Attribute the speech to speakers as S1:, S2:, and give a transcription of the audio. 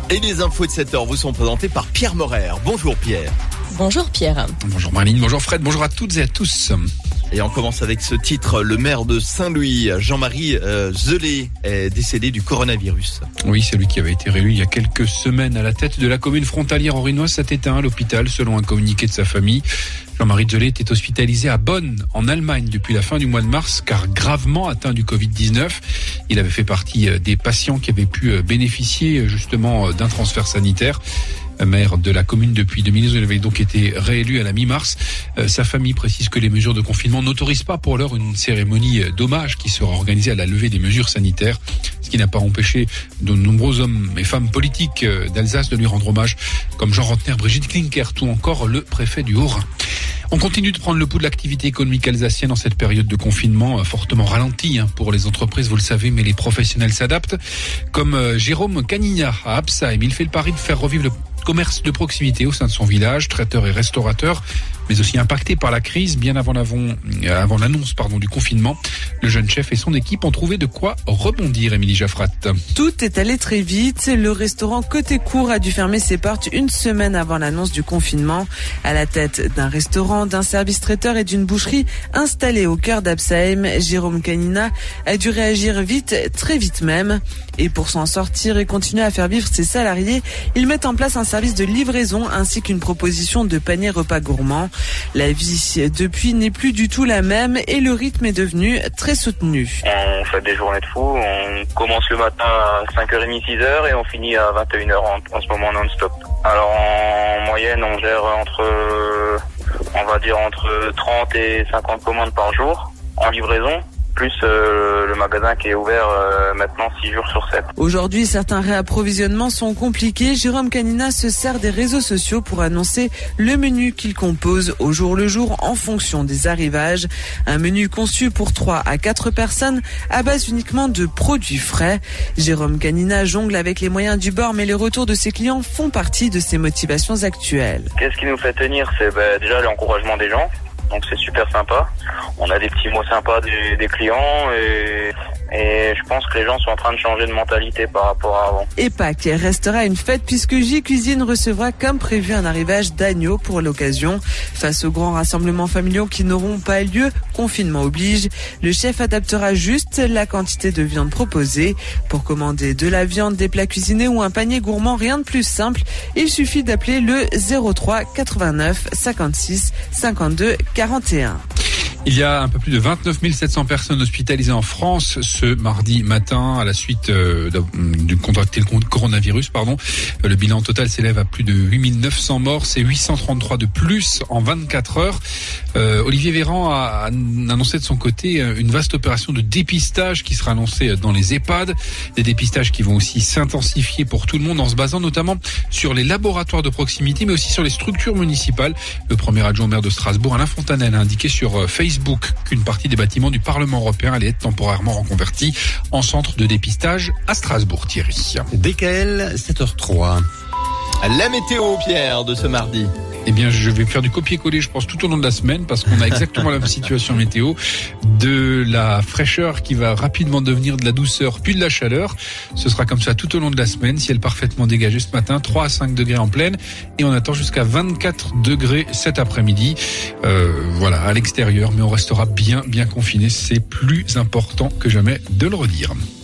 S1: Et les infos de 7h vous sont présentées par Pierre Morer. Bonjour Pierre.
S2: Bonjour Pierre.
S3: Bonjour Marlene, bonjour Fred, bonjour à toutes et à tous.
S1: Et on commence avec ce titre. Le maire de Saint-Louis, Jean-Marie Zelé, est décédé du coronavirus.
S3: Oui, c'est lui qui avait été réélu il y a quelques semaines à la tête de la commune frontalière orinoise s'est éteint à l'hôpital, selon un communiqué de sa famille. Jean-Marie Zelé était hospitalisé à Bonn, en Allemagne, depuis la fin du mois de mars, car gravement atteint du Covid-19. Il avait fait partie des patients qui avaient pu bénéficier justement d'un transfert sanitaire. Maire de la commune depuis 2012, il avait donc été réélu à la mi-mars. Sa famille précise que les mesures de confinement n'autorisent pas pour l'heure une cérémonie d'hommage qui sera organisée à la levée des mesures sanitaires, ce qui n'a pas empêché de nombreux hommes et femmes politiques d'Alsace de lui rendre hommage, comme Jean Rotner, Brigitte Klinkert ou encore le préfet du Haut-Rhin. On continue de prendre le pouls de l'activité économique alsacienne en cette période de confinement fortement ralentie pour les entreprises, vous le savez, mais les professionnels s'adaptent. Comme Jérôme Canigna à Absheim, il fait le pari de faire revivre le commerce de proximité au sein de son village, traiteur et restaurateur, mais aussi impacté par la crise bien avant l'annonce du confinement. Le jeune chef et son équipe ont trouvé de quoi rebondir, Émilie Jaffrat.
S4: Tout est allé très vite. Le restaurant Côté Court a dû fermer ses portes une semaine avant l'annonce du confinement. À la tête d'un restaurant, d'un service traiteur et d'une boucherie installée au cœur d'Absheim, Jérôme Canina a dû réagir vite, très vite même. Et pour s'en sortir et continuer à faire vivre ses salariés, ils mettent en place un service de livraison ainsi qu'une proposition de panier repas gourmand. La vie depuis n'est plus du tout la même et le rythme est devenu très soutenu.
S5: On fait des journées de fou, on commence le matin à 5h30, 6h et on finit à 21h en ce moment non-stop. Alors en moyenne on gère entre 30 et 50 commandes par jour en livraison. Plus le magasin qui est ouvert maintenant 6 jours sur 7.
S4: Aujourd'hui, certains réapprovisionnements sont compliqués. Jérôme Canina se sert des réseaux sociaux pour annoncer le menu qu'il compose au jour le jour en fonction des arrivages. Un menu conçu pour 3 à 4 personnes à base uniquement de produits frais. Jérôme Canina jongle avec les moyens du bord, mais les retours de ses clients font partie de ses motivations actuelles.
S5: Qu'est-ce qui nous fait tenir ? C'est déjà l'encouragement des gens. Donc c'est super sympa. On a des petits mots sympas des clients et je pense que les gens sont en train de changer de mentalité par rapport à avant.
S4: Et Pâques restera une fête puisque J-Cuisine recevra comme prévu un arrivage d'agneaux pour l'occasion. Face aux grands rassemblements familiaux qui n'auront pas lieu, confinement oblige, le chef adaptera juste la quantité de viande proposée. Pour commander de la viande, des plats cuisinés ou un panier gourmand, rien de plus simple. Il suffit d'appeler le 03 89 56 52 41.
S3: Il y a un peu plus de 29 700 personnes hospitalisées en France ce mardi matin à la suite de contracter le coronavirus. Le bilan total s'élève à plus de 8 900 morts. C'est 833 de plus en 24 heures. Olivier Véran a annoncé de son côté une vaste opération de dépistage qui sera annoncée dans les EHPAD. Des dépistages qui vont aussi s'intensifier pour tout le monde en se basant notamment sur les laboratoires de proximité mais aussi sur les structures municipales. Le premier adjoint au maire de Strasbourg, Alain Fontanel, a indiqué sur Facebook qu'une partie des bâtiments du Parlement européen allait être temporairement reconvertie en centre de dépistage à Strasbourg. Thierry.
S1: DKL 7h03. La météo, Pierre, de ce mardi.
S3: Eh bien, je vais faire du copier-coller, je pense, tout au long de la semaine, parce qu'on a exactement la même situation météo, de la fraîcheur qui va rapidement devenir de la douceur, puis de la chaleur. Ce sera comme ça tout au long de la semaine, ciel parfaitement dégagé ce matin, 3 à 5 degrés en pleine, et on attend jusqu'à 24 degrés cet après-midi. À l'extérieur, mais on restera bien confiné, c'est plus important que jamais de le redire.